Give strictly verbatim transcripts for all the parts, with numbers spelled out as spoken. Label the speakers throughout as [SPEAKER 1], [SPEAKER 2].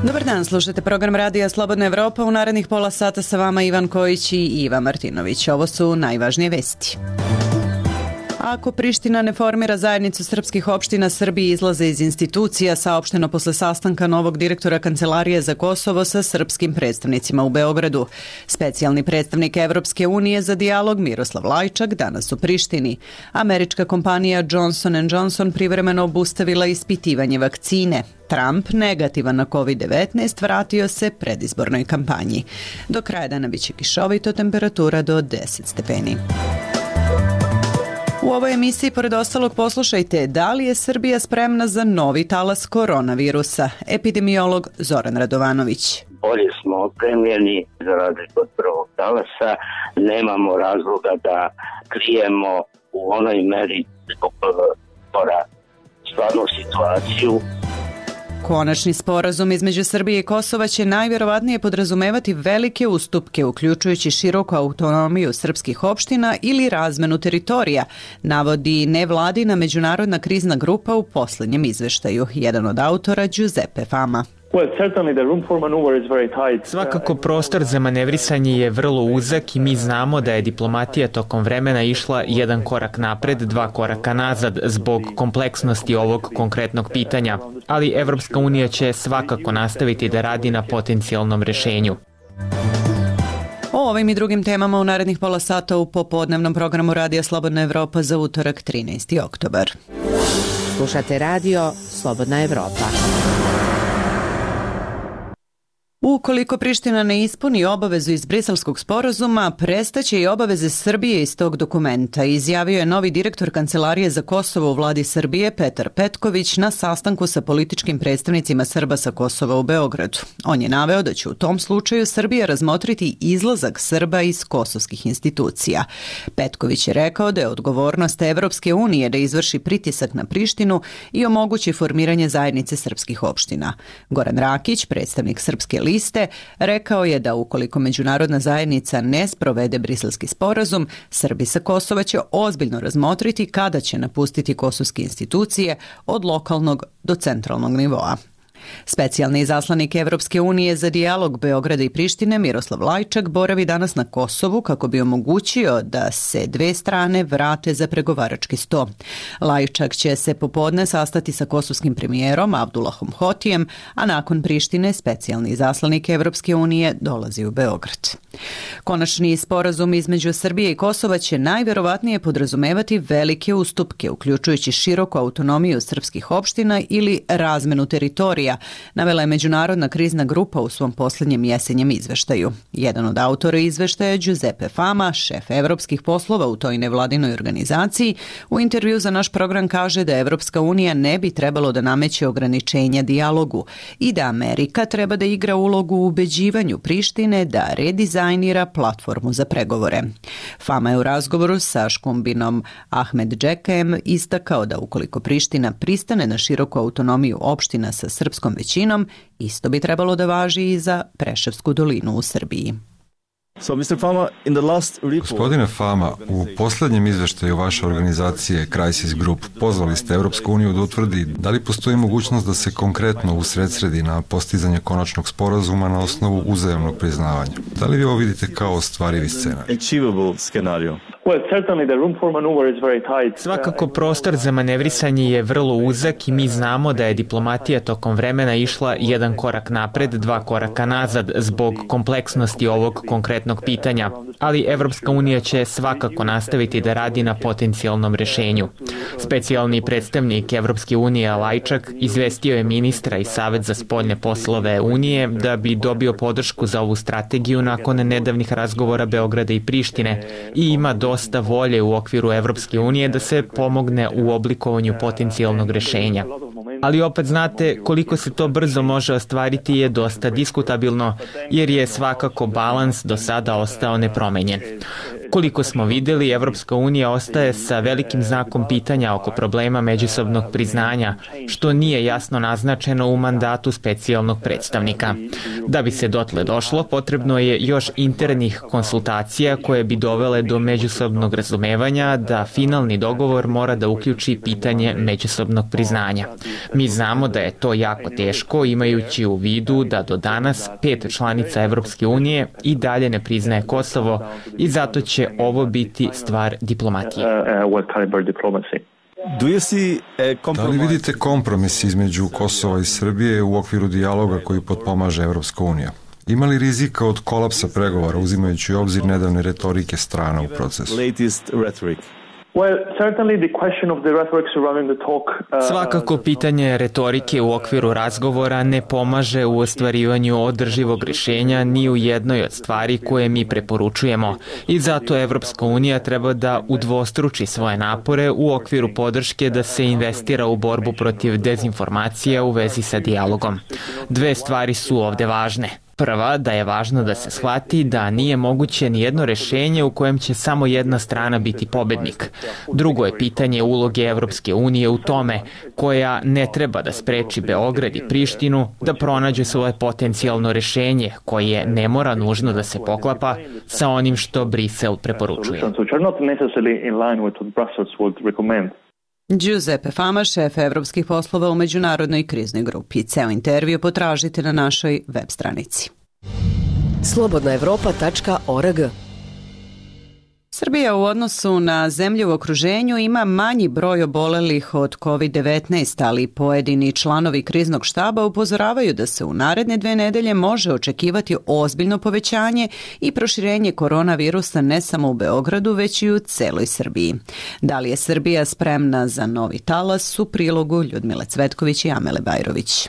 [SPEAKER 1] Dobar dan, slušajte program Radija Slobodna Evropa. U narednih pola sata sa vama Ivan Kojić i Iva Martinović. Ovo su najvažnije vesti. Ako Priština ne formira zajednicu srpskih opština, Srbiji izlaze iz institucija, saopšteno posle sastanka novog direktora Kancelarije za Kosovo sa srpskim predstavnicima u Beogradu. Specijalni predstavnik Evropske unije za dijalog Miroslav Lajčak danas u Prištini. Američka kompanija Johnson and Johnson privremeno obustavila ispitivanje vakcine. Trump, negativan na kovid devetnaest, vratio se predizbornoj kampanji. Do kraja dana biće kišovito, temperatura do deset stepeni. U ovoj emisiji, pored ostalog, poslušajte da li je Srbija spremna za novi talas koronavirusa. Epidemiolog Zoran Radovanović.
[SPEAKER 2] Bolje smo opremljeni za razliku od prvog talasa. Nemamo razloga da krijemo u onoj meri zbog pora stvarnu situaciju.
[SPEAKER 1] Konačni sporazum između Srbije i Kosova će najvjerovatnije podrazumevati velike ustupke, uključujući široku autonomiju srpskih opština ili razmenu teritorija, navodi nevladina međunarodna krizna grupa u posljednjem izveštaju. Jedan od autora, Giuseppe Fama.
[SPEAKER 3] Svakako prostor za manevrisanje je vrlo uzak i mi znamo da je diplomatija tokom vremena išla jedan korak napred, dva koraka nazad zbog kompleksnosti ovog konkretnog pitanja, ali Evropska unija će svakako nastaviti da radi na potencijalnom rešenju.
[SPEAKER 1] O ovim i drugim temama u narednih pola sata u popodnevnom programu Radija Slobodna Evropa za utorak trinaesti oktobar.
[SPEAKER 4] Slušate radio Slobodna Evropa.
[SPEAKER 1] Ukoliko Priština ne ispuni obavezu iz Briselskog sporazuma, prestaće i obaveze Srbije iz tog dokumenta, izjavio je novi direktor Kancelarije za Kosovo u vladi Srbije Petar Petković na sastanku sa političkim predstavnicima Srba sa Kosova u Beogradu. On je naveo da će u tom slučaju Srbija razmotriti izlazak Srba iz kosovskih institucija. Petković je rekao da je odgovornost Evropske unije da izvrši pritisak na Prištinu i omogući formiranje zajednice srpskih opština. Goran Rakić, predstavnik Srpske liste, rekao je da ukoliko međunarodna zajednica ne sprovede Briselski sporazum, Srbi sa Kosova će ozbiljno razmotriti kada će napustiti kosovske institucije od lokalnog do centralnog nivoa. Specijalni izaslanik Evropske unije za dijalog Beograda i Prištine Miroslav Lajčak boravi danas na Kosovu kako bi omogućio da se dve strane vrate za pregovarački sto. Lajčak će se popodne sastati sa kosovskim premijerom Abdullahom Hotijem, a nakon Prištine specijalni izaslanik Evropske unije dolazi u Beograd. Konačni sporazum između Srbije i Kosova će najvjerovatnije podrazumevati velike ustupke, uključujući široku autonomiju srpskih opština ili razmenu teritorija, navela je međunarodna krizna grupa u svom posljednjem jesenjem izveštaju. Jedan od autora izveštaja je Giuseppe Fama, šef evropskih poslova u toj nevladinoj organizaciji. U intervju za naš program kaže da Evropska unija ne bi trebalo da nameće ograničenja dijalogu i da Amerika treba da igra ulogu u ubeđivanju Prištine da redizajnira platformu za pregovore. Fama je u razgovoru sa Škumbinom Ahmed Džekajem istakao da ukoliko Priština pristane na široku autonomiju opština sa srpskom većinom, isto bi trebalo da važi i za Preševsku dolinu u Srbiji.
[SPEAKER 5] So, mister Fama, in the last report... Gospodine Fama, u posljednjem izveštaju vaše organizacije Crisis Group pozvali ste Evropsku uniju da utvrdi da li postoji mogućnost da se konkretno usredsredi na postizanje konačnog sporazuma na osnovu uzajamnog priznavanja. Da li vi ovo vidite kao ostvarivi scenarij?
[SPEAKER 6] Achievable scenario.
[SPEAKER 3] Svakako prostor za manevrisanje je vrlo uzak i mi znamo da je diplomatija tokom vremena išla jedan korak napred, dva koraka nazad zbog kompleksnosti ovog konkretnog pitanja, ali Evropska unija će svakako nastaviti da radi na potencijalnom rešenju. Specijalni predstavnik Evropske unije Lajčak izvestio je ministra i Savet za spoljne poslove Unije da bi dobio podršku za ovu strategiju nakon nedavnih razgovora Beograda i Prištine i ima dosta volje u okviru Evropske unije da se pomogne u oblikovanju potencijalnog rešenja. Ali opet znate, koliko se to brzo može ostvariti je dosta diskutabilno, jer je svakako balans do sada ostao nepromenjen. Koliko smo videli, Evropska unija ostaje sa velikim znakom pitanja oko problema međusobnog priznanja, što nije jasno naznačeno u mandatu specijalnog predstavnika. Da bi se dotle došlo, potrebno je još internih konsultacija koje bi dovele do međusobnog razumevanja da finalni dogovor mora da uključi pitanje međusobnog priznanja. Mi znamo da je to jako teško, imajući u vidu da do danas pet članica Evropske unije i dalje ne priznaje Kosovo i zato će ovo biti stvar diplomatije.
[SPEAKER 5] Da li vidite kompromis između Kosova i Srbije u okviru dijaloga koji potpomaže Evropska unija? Ima li rizika od kolapsa pregovora uzimajući u obzir nedavne retorike strana u procesu?
[SPEAKER 3] Svakako pitanje retorike u okviru razgovora ne pomaže u ostvarivanju održivog rješenja ni u jednoj od stvari koje mi preporučujemo i zato Evropska unija treba da udvostruči svoje napore u okviru podrške da se investira u borbu protiv dezinformacija u vezi sa dijalogom. Dve stvari su ovde važne. Prva, da je važno da se shvati da nije moguće ni jedno rešenje u kojem će samo jedna strana biti pobednik. Drugo je pitanje uloge Evropske unije u tome, koja ne treba da spreči Beograd i Prištinu da pronađu svoje potencijalno rešenje, koje ne mora nužno da se poklapa sa onim što Brisel preporučuje.
[SPEAKER 1] Giuseppe Fama, šef evropskih poslova u Međunarodnoj kriznoj grupi. Ceo intervju potražite na našoj web stranici.
[SPEAKER 4] slobodna evropa tačka org.
[SPEAKER 1] Srbija u odnosu na zemlje u okruženju ima manji broj obolelih od kovid devetnaest, ali pojedini članovi kriznog štaba upozoravaju da se u naredne dve nedelje može očekivati ozbiljno povećanje i proširenje koronavirusa ne samo u Beogradu, već i u celoj Srbiji. Da li je Srbija spremna za novi talas? U prilogu Ljudmile Cvetković i Amele Bajrović.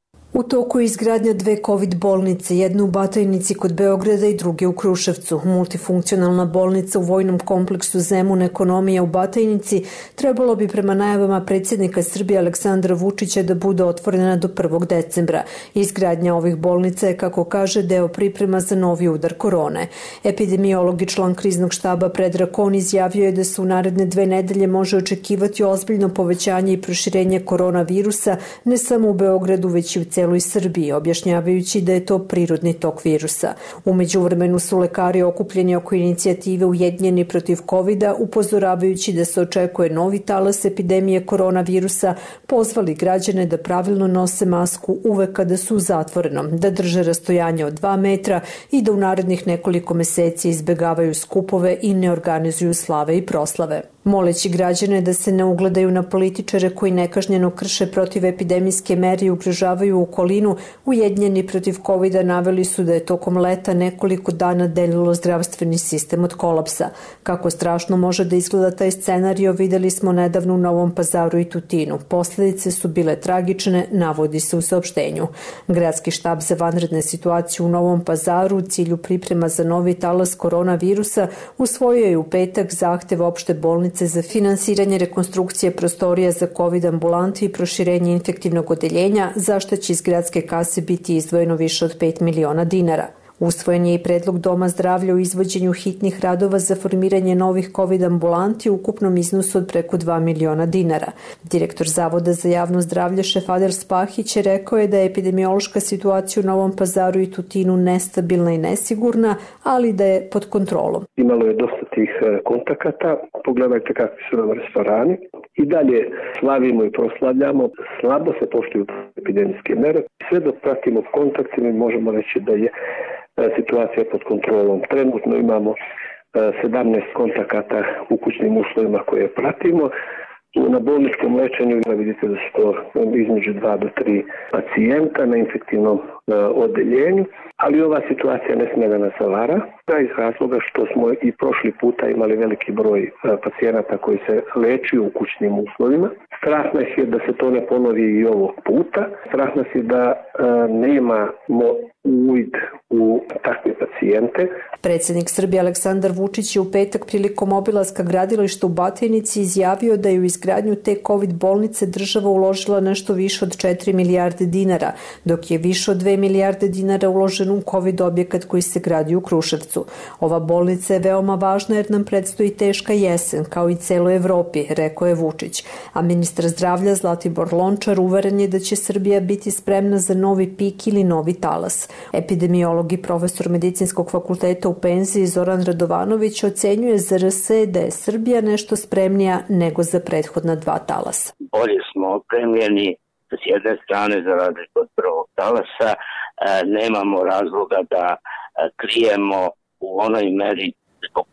[SPEAKER 6] U toku je izgradnja dve COVID bolnice, jednu u Batajnici kod Beograda i druge u Kruševcu. Multifunkcionalna bolnica u vojnom kompleksu Zemun Ekonomija u Batajnici trebalo bi prema najavama predsjednika Srbije Aleksandra Vučića da bude otvorena do prvog decembra. Izgradnja ovih bolnica je, kako kaže, deo priprema za novi udar korone. Epidemiolog i član kriznog štaba Predrag Kon izjavio je da se u naredne dve nedelje može očekivati ozbiljno povećanje i proširenje koronavirusa ne samo u Beogradu, već i u celoj Srbiji, objašnjavajući da je to prirodni tok virusa. U međuvremenu su lekari okupljeni oko inicijative Ujedinjeni protiv kovida, upozoravajući da se očekuje novi talas epidemije koronavirusa, pozvali građane da pravilno nose masku uvek kada su u zatvorenom, da drže rastojanje od dva metra i da u narednih nekoliko meseci izbegavaju skupove i ne organizuju slave i proslave. Moleći građane da se ne ugledaju na političare koji nekažnjeno krše protivepidemijske mere i ugrožavaju okolinu, Ujedinjeni protiv kovida naveli su da je tokom leta nekoliko dana delilo zdravstveni sistem od kolapsa. Kako strašno može da izgleda taj scenario videli smo nedavno u Novom Pazaru i Tutinu. Posledice su bile tragične, navodi se u saopštenju. Gradski štab za vanredne situacije u Novom Pazaru u cilju priprema za novi talas koronavirusa usvojio je u petak zahtev opšte bolnice za finansiranje rekonstrukcije prostorija za COVID ambulanti i proširenje infektivnog odeljenja, za što će iz gradske kase biti izdvojeno više od pet miliona dinara. Usvojen je i predlog Doma zdravlja u izvođenju hitnih radova za formiranje novih COVID ambulanti u ukupnom iznosu od preko dva miliona dinara. Direktor Zavoda za javno zdravlje Šefader Spahić je rekao je da je epidemiološka situacija u Novom Pazaru i Tutinu nestabilna i nesigurna, ali da je pod kontrolom.
[SPEAKER 7] Imalo je dosta tih kontakata, pogledajte kakvi su nam restorani. I dalje slavimo i proslavljamo, slabo se poštuju epidemijske mere. Sve dok pratimo kontakte mi možemo reći da je situacija pod kontrolom. Trenutno imamo sedamnaest kontakata u kućnim uslovima koje pratimo. Na bolničkom lečenju vidite da su to između dva do tri pacijenta na infektivnom odeljenju, ali ova situacija ne smije da nas zavara, iz razloga što smo i prošli puta imali veliki broj pacijenata koji se lečuju u kućnim uslovima. Strah nas je da se to ne ponovi i ovog puta. Strah nas je da nemamo uvid u takve pacijente.
[SPEAKER 6] Predsjednik Srbije Aleksandar Vučić je u petak prilikom obilaska gradilišta u Batajnici izjavio da je u izgradnju te COVID bolnice država uložila nešto više od četiri milijarde dinara, dok je više od dve milijarde dinara uloženo u COVID objekat koji se gradi u Kruševcu. Kruševcu. Ova bolnica je veoma važna jer nam predstoji teška jesen, kao i celoj Evropi, rekao je Vučić. A ministar zdravlja Zlatibor Lončar uveren je da će Srbija biti spremna za novi pik ili novi talas. Epidemiolog i profesor medicinskog fakulteta u penziji Zoran Radovanović ocenjuje za R S da je Srbija nešto spremnija nego za prethodna dva talasa.
[SPEAKER 2] Bolje smo opremljeni s jedne strane za razliku od prvog talasa, nemamo razloga da krijemo u onoj meri zbog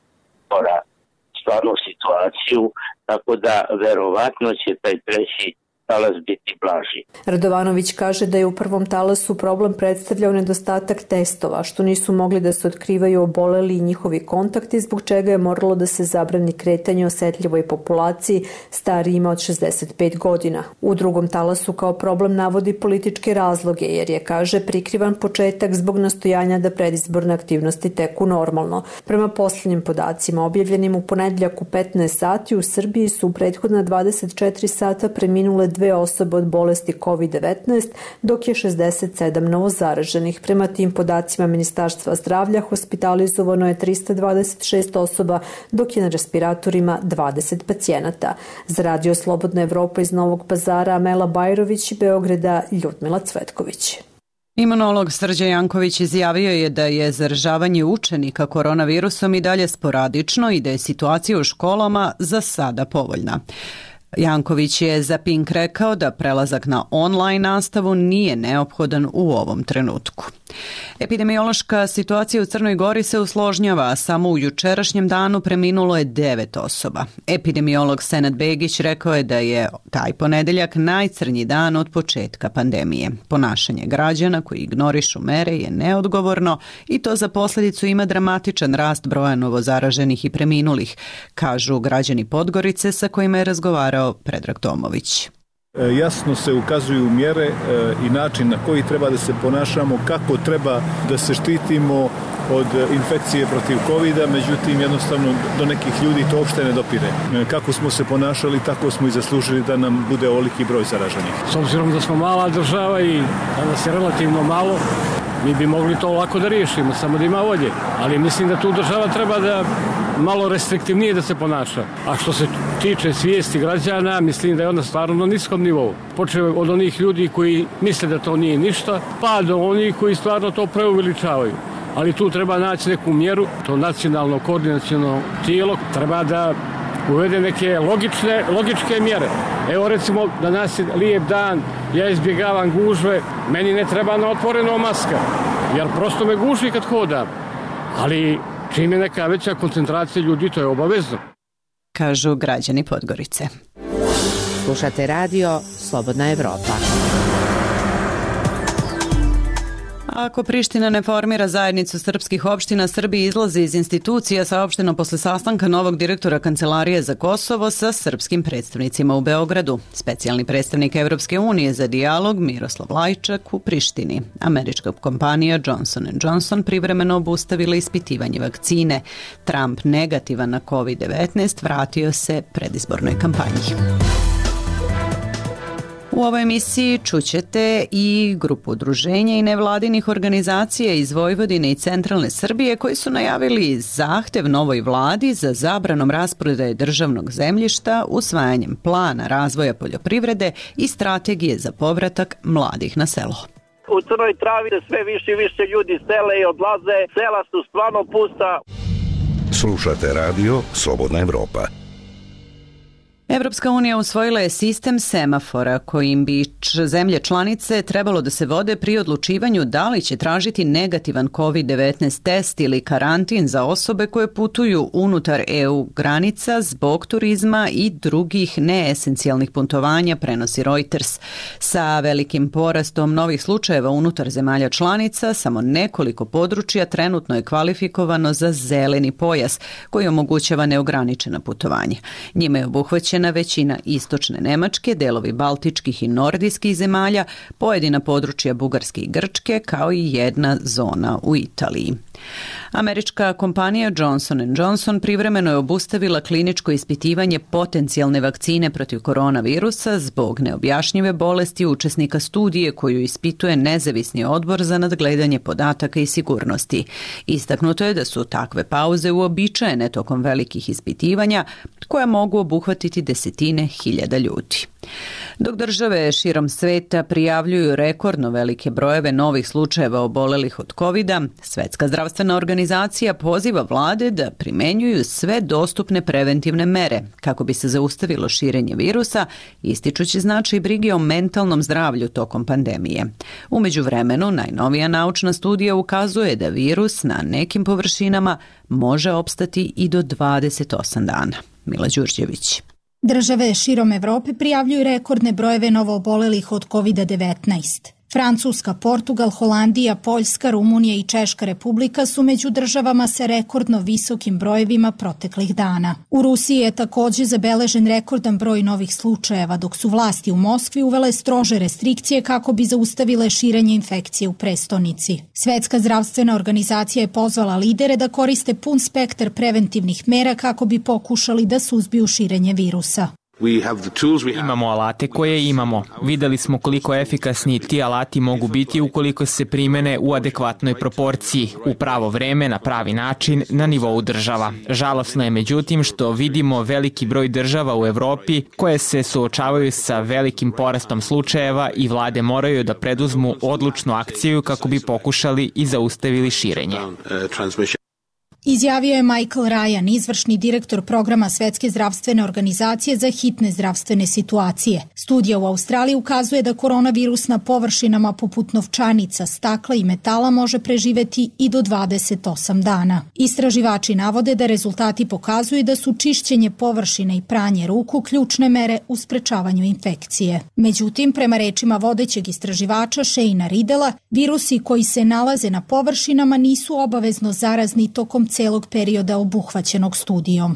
[SPEAKER 2] pora stvarnu situaciju, tako da verovatno će taj treći talas biti blaži.
[SPEAKER 6] Radovanović kaže da je u prvom talasu problem predstavljao nedostatak testova, što nisu mogli da se otkrivaju oboleli i njihovi kontakti, zbog čega je moralo da se zabrani kretanje osetljivoj populaciji starijima od šezdeset pet godina. U drugom talasu kao problem navodi političke razloge, jer je, kaže, prikrivan početak zbog nastojanja da predizborne aktivnosti teku normalno. Prema posljednjim podacima objavljenim u ponedjeljak u petnaest sati u Srbiji su u prethodna dvadeset četiri sata preminule dve osobe od bolesti kovid devetnaest, dok je šezdeset sedam novozaraženih. Prema tim podacima Ministarstva zdravlja hospitalizovano je trista dvadeset šest osoba, dok je na respiratorima dvadeset pacijenata. Za Radio Slobodna Evropa iz Novog Pazara Amela Bajrović i Beograda Ljudmila Cvetković.
[SPEAKER 1] Imunolog Srđa Janković izjavio je da je zaražavanje učenika koronavirusom i dalje sporadično i da je situacija u školama za sada povoljna. Janković je za Pink rekao da prelazak na online nastavu nije neophodan u ovom trenutku. Epidemiološka situacija u Crnoj Gori se usložnjava, a samo u jučerašnjem danu preminulo je devet osoba. Epidemiolog Senad Begić rekao je da je taj ponedeljak najcrnji dan od početka pandemije. Ponašanje građana koji ignorišu mere je neodgovorno i to za posljedicu ima dramatičan rast broja novozaraženih i preminulih, kažu građani Podgorice sa kojima je razgovarao Predrag Tomović.
[SPEAKER 8] Jasno se ukazuju mjere i način na koji treba da se ponašamo, kako treba da se štitimo od infekcije protiv kovida, međutim jednostavno do nekih ljudi to uopšte ne dopire. Kako smo se ponašali, tako smo i zaslužili da nam bude ovoliki broj zaraženih.
[SPEAKER 9] S obzirom da smo mala država i da nas je relativno malo, mi bi mogli to lako da riješimo, samo da ima volje. Ali mislim da tu država treba da malo restriktivnije da se ponaša. A što se tiče svijesti građana, mislim da je ona stvarno na niskom nivou. Počeo od onih ljudi koji misle da to nije ništa, pa do onih koji stvarno to preuveličavaju. Ali tu treba naći neku mjeru, to nacionalno koordinaciono tijelo treba da uvede neke logične, logičke mjere. Evo recimo, danas je lijep dan, ja izbjegavam gužve, meni ne treba na otvoreno maska, jer prosto me guši kad hodam. Ali čim je neka veća koncentracija ljudi, to je obavezno.
[SPEAKER 1] Kažu građani Podgorice.
[SPEAKER 4] Slušate radio Slobodna Evropa.
[SPEAKER 1] Ako Priština ne formira zajednicu srpskih opština, Srbija izlazi iz institucija, saopšteno posle sastanka novog direktora Kancelarije za Kosovo sa srpskim predstavnicima u Beogradu. Specijalni predstavnik Evropske unije za dijalog Miroslav Lajčak u Prištini. Američka kompanija Johnson and Johnson privremeno obustavila ispitivanje vakcine. Trump negativan na kovid devetnaest vratio se predizbornoj kampanji. U ovoj emisiji čućete i grupu udruženja i nevladinih organizacija iz Vojvodine i centralne Srbije koji su najavili zahtev novoj vladi za zabranom rasprodaje državnog zemljišta, usvajanjem plana razvoja poljoprivrede i strategije za povratak mladih na selo.
[SPEAKER 10] U Crnoj Travi sve više i više ljudi sele i odlaze, sela su stvarno pusta.
[SPEAKER 11] Slušate radio Slobodna Evropa.
[SPEAKER 1] Evropska unija usvojila je sistem semafora kojim bi zemlje članice trebalo da se vode pri odlučivanju da li će tražiti negativan kovid devetnaest test ili karantin za osobe koje putuju unutar E U granica zbog turizma i drugih neesencijalnih putovanja, prenosi Reuters. Sa velikim porastom novih slučajeva unutar zemalja članica, samo nekoliko područja trenutno je kvalifikovano za zeleni pojas koji omogućava neograničena putovanja. Njime je obuhvaćen obuhvaćena većina istočne Nemačke, delovi baltičkih i nordijskih zemalja, pojedina područja Bugarske i Grčke, kao i jedna zona u Italiji. Američka kompanija Johnson and Johnson privremeno je obustavila kliničko ispitivanje potencijalne vakcine protiv koronavirusa zbog neobjašnjive bolesti učesnika studije koju ispituje nezavisni odbor za nadgledanje podataka i sigurnosti. Istaknuto je da su takve pauze uobičajene tokom velikih ispitivanja koja mogu obuhvatiti desetine hiljada ljudi. Dok države širom sveta prijavljuju rekordno velike brojeve novih slučajeva obolelih od kovida, Svetska zdravstvena organizacija poziva vlade da primenjuju sve dostupne preventivne mere kako bi se zaustavilo širenje virusa, ističući značaj brige o mentalnom zdravlju tokom pandemije. U međuvremenu, najnovija naučna studija ukazuje da virus na nekim površinama može opstati i do dvadeset osam dana. Mila Đurđević.
[SPEAKER 12] Države širom Evrope prijavljuju rekordne brojeve novoobolelih od kovida devetnaest. Francuska, Portugal, Holandija, Poljska, Rumunija i Češka republika su među državama sa rekordno visokim brojevima proteklih dana. U Rusiji je takođe zabeležen rekordan broj novih slučajeva, dok su vlasti u Moskvi uvele strože restrikcije kako bi zaustavile širenje infekcije u prestonici. Svetska zdravstvena organizacija je pozvala lidere da koriste pun spektar preventivnih mera kako bi pokušali da suzbiju širenje virusa.
[SPEAKER 3] Imamo alate koje imamo. Videli smo koliko efikasni ti alati mogu biti ukoliko se primene u adekvatnoj proporciji, u pravo vreme, na pravi način, na nivou država. Žalosno je međutim što vidimo veliki broj država u Evropi koje se suočavaju sa velikim porastom slučajeva i vlade moraju da preduzmu odlučnu akciju kako bi pokušali i zaustavili širenje.
[SPEAKER 12] Izjavio je Michael Ryan, izvršni direktor programa Svetske zdravstvene organizacije za hitne zdravstvene situacije. Studija u Australiji ukazuje da koronavirus na površinama poput novčanica, stakla i metala može preživeti i do dvadeset osam dana. Istraživači navode da rezultati pokazuju da su čišćenje površine i pranje ruku ključne mere u sprečavanju infekcije. Međutim, prema rečima vodećeg istraživača Shayna Riddela, virusi koji se nalaze na površinama nisu obavezno zarazni tokom celog perioda obuhvaćenog studijom.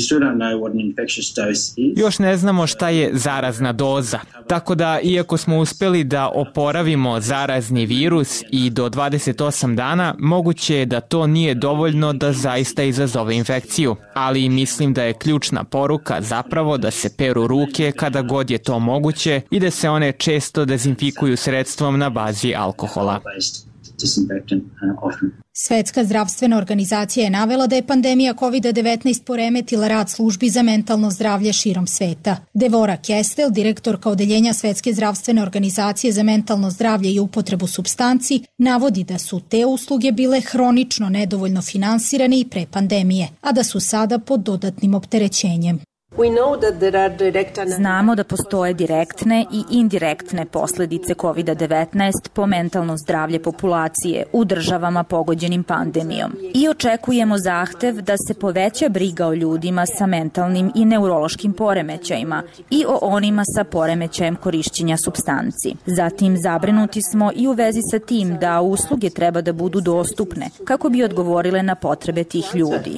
[SPEAKER 3] Još ne znamo šta je zarazna doza, tako da iako smo uspeli da oporavimo zarazni virus i do dvadeset osam dana, moguće je da to nije dovoljno da zaista izazove infekciju, ali mislim da je ključna poruka zapravo da se peru ruke kada god je to moguće i da se one često dezinfikuju sredstvom na bazi alkohola.
[SPEAKER 12] Svetska zdravstvena organizacija je navela da je pandemija kovida devetnaest poremetila rad službi za mentalno zdravlje širom sveta. Devora Kestel, direktorka odeljenja Svetske zdravstvene organizacije za mentalno zdravlje i upotrebu supstanci, navodi da su te usluge bile hronično nedovoljno finansirane i pre pandemije, a da su sada pod dodatnim opterećenjem.
[SPEAKER 13] Znamo da postoje direktne i indirektne posledice kovida devetnaest po mentalno zdravlje populacije u državama pogođenim pandemijom i očekujemo zahtev da se poveća briga o ljudima sa mentalnim i neurološkim poremećajima i o onima sa poremećajem korišćenja supstanci. Zatim zabrinuti smo i u vezi sa tim da usluge treba da budu dostupne kako bi odgovorile na potrebe tih ljudi.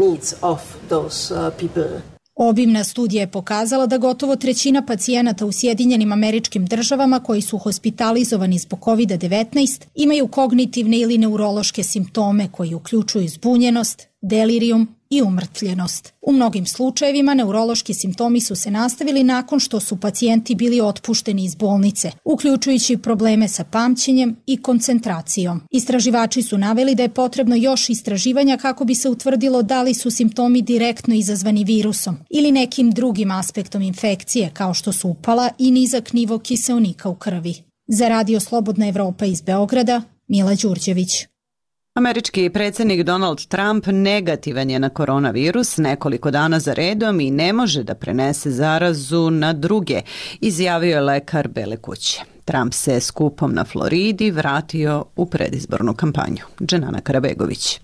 [SPEAKER 12] Obimna studija je pokazala da gotovo trećina pacijenata u Sjedinjenim Američkim Državama koji su hospitalizovani zbog kovida devetnaest imaju kognitivne ili neurološke simptome koji uključuju zbunjenost, delirijum i umrtvljenost. U mnogim slučajevima neurološki simptomi su se nastavili nakon što su pacijenti bili otpušteni iz bolnice, uključujući probleme sa pamćenjem i koncentracijom. Istraživači su naveli da je potrebno još istraživanja kako bi se utvrdilo da li su simptomi direktno izazvani virusom ili nekim drugim aspektom infekcije, kao što su upala i nizak nivo kiseonika u krvi. Za Radio Slobodna Evropa iz Beograda, Mila Đurđević.
[SPEAKER 1] Američki predsjednik Donald Trump negativan je na koronavirus nekoliko dana za redom i ne može da prenese zarazu na druge, izjavio je lekar Bele kuće. Trump se skupom na Floridi vratio u predizbornu kampanju. Dženana Karabegović.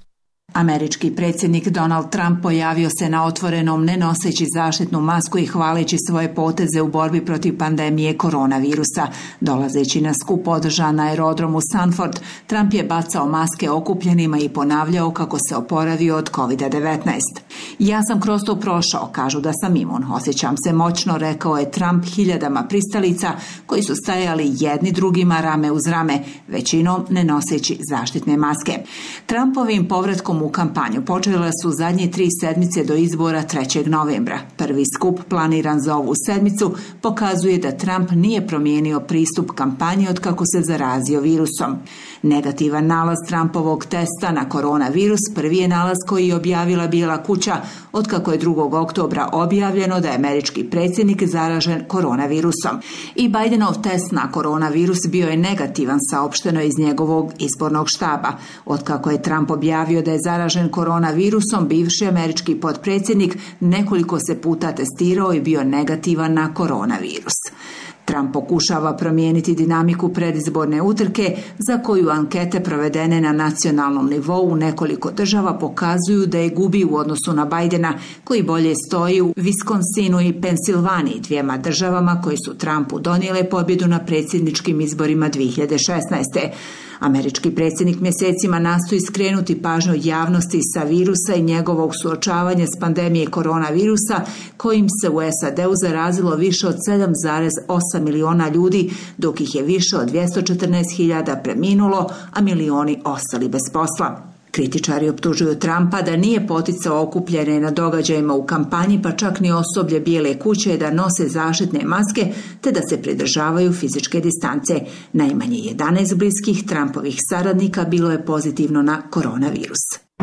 [SPEAKER 14] Američki predsjednik Donald Trump pojavio se na otvorenom ne noseći zaštitnu masku i hvaleći svoje poteze u borbi protiv pandemije koronavirusa. Dolazeći na skup održan na aerodromu Sanford, Trump je bacao maske okupljenima i ponavljao kako se oporavio od kovid devetnaest. Ja sam kroz to prošao, kažu da sam imun. Osjećam se moćno, rekao je Trump hiljadama pristalica koji su stajali jedni drugima rame uz rame, većinom ne noseći zaštitne maske. Trumpovim povratkom u kampanju počele su zadnje tri sedmice do izbora trećeg novembra. Prvi skup planiran za ovu sedmicu pokazuje da Trump nije promijenio pristup kampanji od kako se zarazio virusom. Negativan nalaz Trumpovog testa na koronavirus prvi je nalaz koji je objavila Bijela kuća od kako je drugog oktobra objavljeno da je američki predsjednik zaražen koronavirusom. I Bidenov test na koronavirus bio je negativan, saopšteno iz njegovog izbornog štaba. Od kako je Trump objavio da je zaražen koronavirusom, bivši američki potpredsjednik nekoliko se puta testirao i bio negativan na koronavirus. Trump pokušava promijeniti dinamiku predizborne utrke za koju ankete provedene na nacionalnom nivou u nekoliko država pokazuju da je gubi u odnosu na Bidena, koji bolje stoji u Wisconsinu i Pensilvaniji, dvijema državama koji su Trumpu donijele pobjedu na predsjedničkim izborima dvije hiljade šesnaeste. Američki predsjednik mjesecima nastoji skrenuti pažnju javnosti sa virusa i njegovog suočavanja s pandemije koronavirusa, kojim se u S A D-u zarazilo više od sedam zarez osam miliona ljudi, dok ih je više od dvjesto četrnaest hiljada preminulo, a milioni ostali bez posla. Kritičari optužuju Trumpa da nije poticao okupljene na događajima u kampanji, pa čak ni osoblje Bijele kuće da nose zaštitne maske te da se pridržavaju fizičke distance. Najmanje jedanaest bliskih Trumpovih saradnika bilo je pozitivno na koronavirus.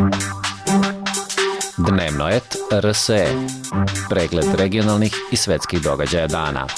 [SPEAKER 15] Dnevno et R S E. Pregled regionalnih i svetskih događaja dana.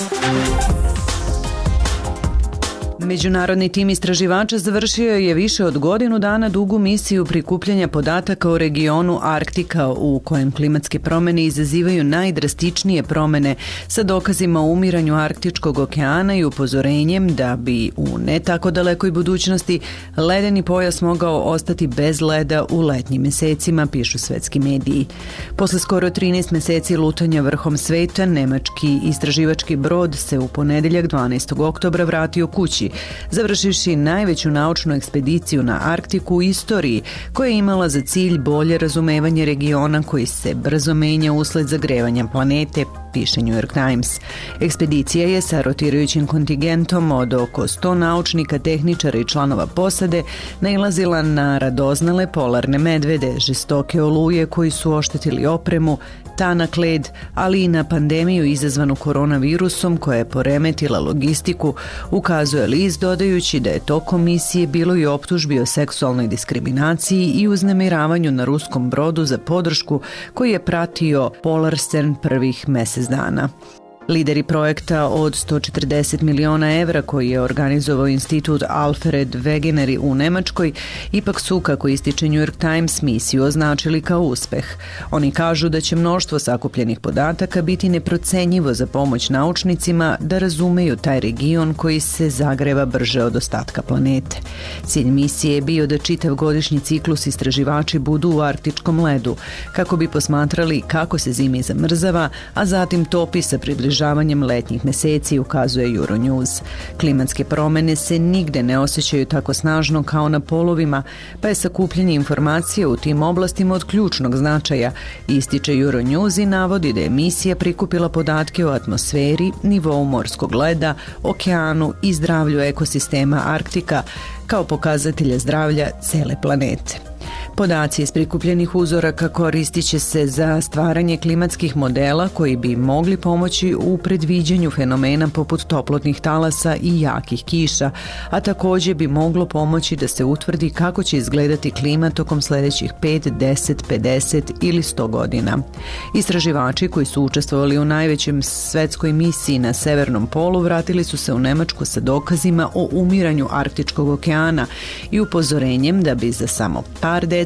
[SPEAKER 1] Međunarodni tim istraživača završio je više od godinu dana dugu misiju prikupljanja podataka o regionu Arktika, u kojem klimatske promjene izazivaju najdrastičnije promjene, sa dokazima o umiranju Arktičkog okeana i upozorenjem da bi u ne tako dalekoj budućnosti ledeni pojas mogao ostati bez leda u letnjim mjesecima, pišu svetski mediji. Posle skoro trinaest mjeseci lutanja vrhom sveta, nemački istraživački brod se u ponedjeljak dvanaestog oktobra vratio kući, završivši najveću naučnu ekspediciju na Arktiku u istoriji, koja je imala za cilj bolje razumevanje regiona koji se brzo menja usled zagrevanja planete, piše New York Times. Ekspedicija je sa rotirajućim kontingentom od oko sto naučnika, tehničara i članova posade nailazila na radoznale polarne medvede, žestoke oluje koji su oštetili opremu, tanak led, ali i na pandemiju izazvanu koronavirusom koja je poremetila logistiku, ukazuje list dodajući da je tokom misije bilo i optužbi o seksualnoj diskriminaciji i uznemiravanju na ruskom brodu za podršku koji je pratio Polarstern prvih mjesec dana. Lideri projekta od sto četrdeset miliona evra koji je organizovao institut Alfred Wegener u Nemačkoj ipak su, kako ističe New York Times, misiju označili kao uspeh. Oni kažu da će mnoštvo sakupljenih podataka biti neprocenjivo za pomoć naučnicima da razumeju taj region koji se zagreva brže od ostatka planete. Cilj misije je bio da čitav godišnji ciklus istraživači budu u arktičkom ledu, kako bi posmatrali kako se zimi zamrzava, a zatim topi sa približavanjem letnjih mjeseci, ukazuje Euronews. Klimatske promjene se nigde ne osjećaju tako snažno kao na polovima, pa je sakupljanje informacije u tim oblastima od ključnog značaja, ističe Euronews i navodi da je misija prikupila podatke o atmosferi, nivou morskog leda, okeanu i zdravlju ekosistema Arktika kao pokazatelja zdravlja cele planete. Podaci iz prikupljenih uzoraka koristit će se za stvaranje klimatskih modela koji bi mogli pomoći u predviđanju fenomena poput toplotnih talasa i jakih kiša, a također bi moglo pomoći da se utvrdi kako će izgledati klima tokom sljedećih pet, deset, pedeset ili sto godina. Istraživači koji su učestvovali u najvećem svetskoj misiji na Severnom polu vratili su se u Nemačku sa dokazima o umiranju Arktičkog okeana i upozorenjem da bi za samo par decenija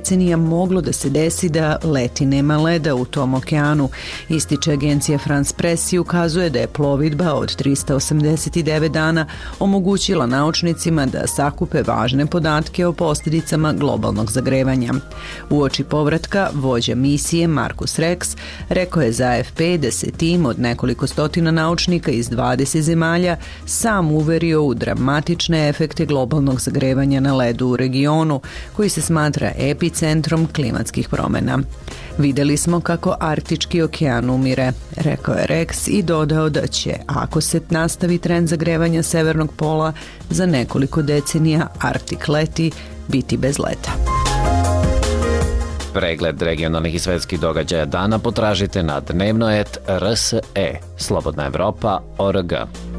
[SPEAKER 1] decenija moglo da se desi da leti nema leda u tom okeanu, ističe agencija France Press i ukazuje da je plovidba od trista osamdeset devet dana omogućila naučnicima da sakupe važne podatke o posljedicama globalnog zagrevanja. Uoči povratka, vođa misije Markus Rex rekao je za A F P da se tim od nekoliko stotina naučnika iz dvadeset zemalja sam uverio u dramatične efekte globalnog zagrevanja na ledu u regionu, koji se smatra epicentrom klimatskih promjena. Videli smo kako Arktički okean umire, rekao je Rex i dodao da će, ako se nastavi trend zagrevanja severnog pola, za nekoliko decenija Arktik leti biti bez leta.
[SPEAKER 15] Pregled regionalnih i svetskih događaja dana potražite na dnevnoet R S E, slobodna evropa tačka org.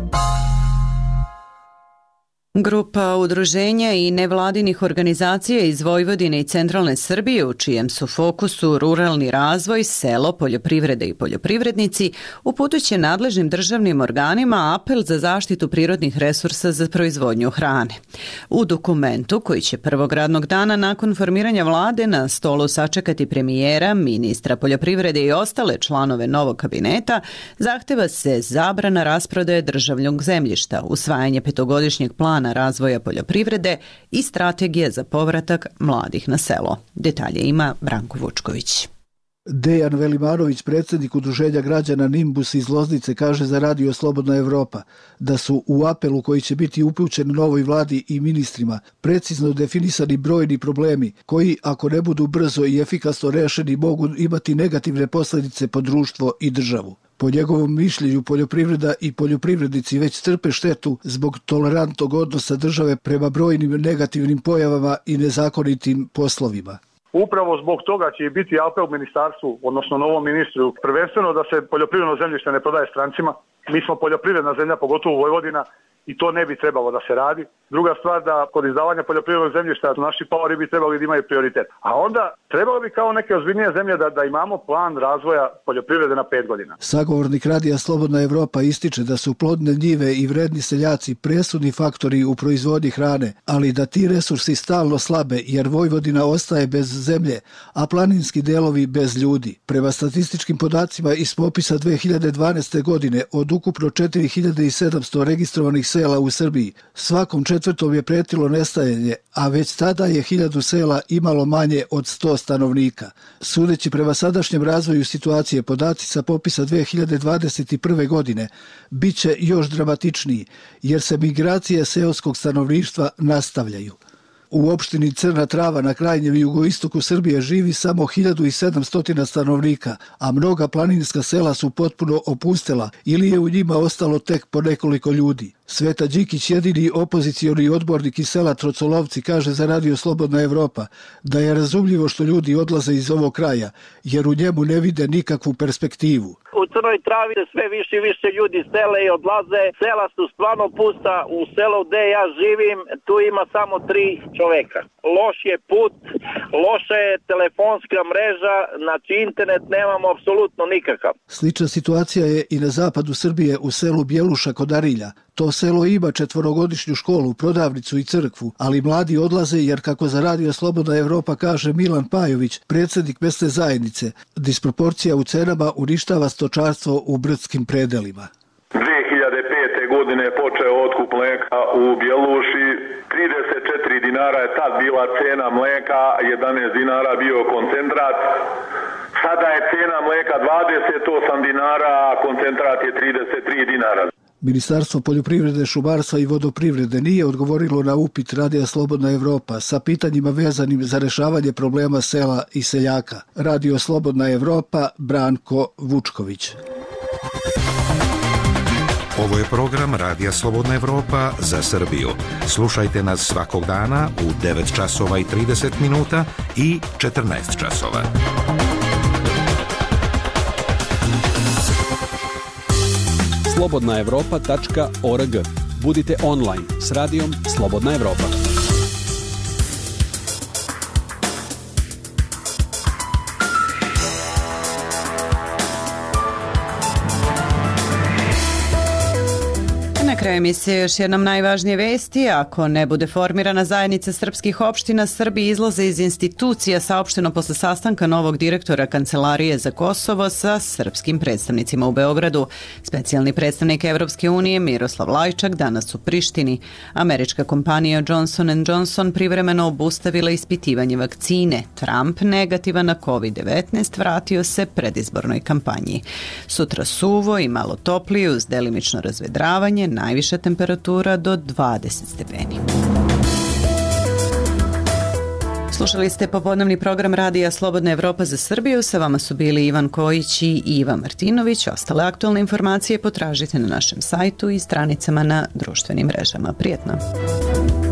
[SPEAKER 1] Grupa udruženja i nevladinih organizacija iz Vojvodine i centralne Srbije, u čijem su fokusu ruralni razvoj, selo, poljoprivrede i poljoprivrednici, uputuće nadležnim državnim organima apel za zaštitu prirodnih resursa za proizvodnju hrane. U dokumentu, koji će prvog radnog dana nakon formiranja vlade na stolu sačekati premijera, ministra poljoprivrede i ostale članove novog kabineta, zahteva se zabrana rasprodaje državnog zemljišta, usvajanje petogodišnjeg plana razvoja poljoprivrede i strategije za povratak mladih na selo. Detalje ima Branko Vučković.
[SPEAKER 16] Dejan Velimanović, predsjednik udruženja građana Nimbus iz Loznice, kaže za Radio Slobodna Evropa da su u apelu koji će biti upućen novoj vladi i ministrima precizno definisani brojni problemi koji, ako ne budu brzo i efikasno rešeni, mogu imati negativne posljedice po društvo i državu. Po njegovom mišljenju, poljoprivreda i poljoprivrednici već trpe štetu zbog tolerantnog odnosa države prema brojnim negativnim pojavama i nezakonitim poslovima.
[SPEAKER 17] Upravo zbog toga će biti apel ministarstvu, odnosno novom ministru, prvenstveno da se poljoprivredno zemljište ne prodaje strancima. Mi smo poljoprivredna zemlja, pogotovo Vojvodina, i to ne bi trebalo da se radi. Druga stvar, da kod izdavanja poljoprivrednog zemljišta naši paori bi trebali da imaju prioritet. A onda trebalo bi kao neke ozbiljnije zemlje da, da imamo plan razvoja poljoprivrede na pet godina.
[SPEAKER 16] Sagovornik Radija Slobodna Evropa ističe da su plodne njive i vredni seljaci presudni faktori u proizvodnji hrane, ali da ti resursi stalno slabe jer Vojvodina ostaje bez zemlje, a planinski delovi bez ljudi. Prema statističkim podacima iz popisa dve hiljade dvanaeste. godine od ukupno četiri hiljade sedamsto registrovanih sela u Srbiji, svakom četvrtom je pretilo nestajanje, a već tada je hiljadu sela imalo manje od sto stanovnika. Sudeći prema sadašnjem razvoju situacije, podaci sa popisa dve hiljade dvadeset prve. godine bit će još dramatičniji, jer se migracije seoskog stanovništva nastavljaju. U opštini Crna Trava na krajnjem jugoistoku Srbije živi samo hiljadu sedamsto stanovnika, a mnoga planinska sela su potpuno opustela ili je u njima ostalo tek po nekoliko ljudi. Sveta Đikić, jedini opozicioni odbornik iz sela Trocolovci, kaže za Radio Slobodna Evropa da je razumljivo što ljudi odlaze iz ovog kraja, jer u njemu ne vide nikakvu perspektivu.
[SPEAKER 10] U Crnoj Travi sve više i više ljudi sele i odlaze, sela su stvarno pusta, u selu gde ja živim tu ima samo tri čoveka. Loš je put, loša je telefonska mreža, znači internet nemamo apsolutno nikakav.
[SPEAKER 16] Slična situacija je i na zapadu Srbije u selu Bjeluša kod Arilja. To selo ima četvorogodišnju školu, prodavnicu i crkvu, ali mladi odlaze jer, kako za Radio Slobodna Evropa kaže Milan Pajović, predsjednik mesne zajednice, disproporcija u cenama uništava stočarstvo u brdskim predelima.
[SPEAKER 18] dve hiljade pete. godine je počeo otkup mleka u Bjeluši, trideset četiri dinara je tad bila cena mleka, jedanaest dinara bio koncentrat. Sada je cena mleka dvadeset osam dinara, a koncentrat je trideset tri dinara.
[SPEAKER 16] Ministarstvo poljoprivrede, šumarstva i vodoprivrede nije odgovorilo na upit Radija Slobodna Evropa sa pitanjima vezanim za rešavanje problema sela i seljaka. Radio Slobodna Evropa, Branko Vučković.
[SPEAKER 11] Ovo je program Radija Slobodna Evropa za Srbiju. Slušajte nas svakog dana u devet časova i trideset minuta i četrnaest časova.
[SPEAKER 19] slobodna evropa tačka org. Budite online s radijom Slobodna Evropa.
[SPEAKER 1] kraju emisije još jednom najvažnije vesti. Ako ne bude formirana zajednica srpskih opština, Srbi izlaze iz institucija, saopšteno posle sastanka novog direktora Kancelarije za Kosovo sa srpskim predstavnicima u Beogradu. Specijalni predstavnik Evropske unije Miroslav Lajčak danas u Prištini. Američka kompanija Johnson and Johnson privremeno obustavila ispitivanje vakcine. Trump, negativan na kovid devetnaest, vratio se predizbornoj kampanji. Sutra suvo i malo toplije uz delimično razvedravanje, najviša temperatura do dvadeset stepeni. Slušali ste popodnevni program Radija Slobodna Evropa za Srbiju. Sa vama su bili Ivan Kojić i Iva Martinović. Ostale aktualne informacije potražite na našem sajtu i stranicama na društvenim mrežama. Prijetno!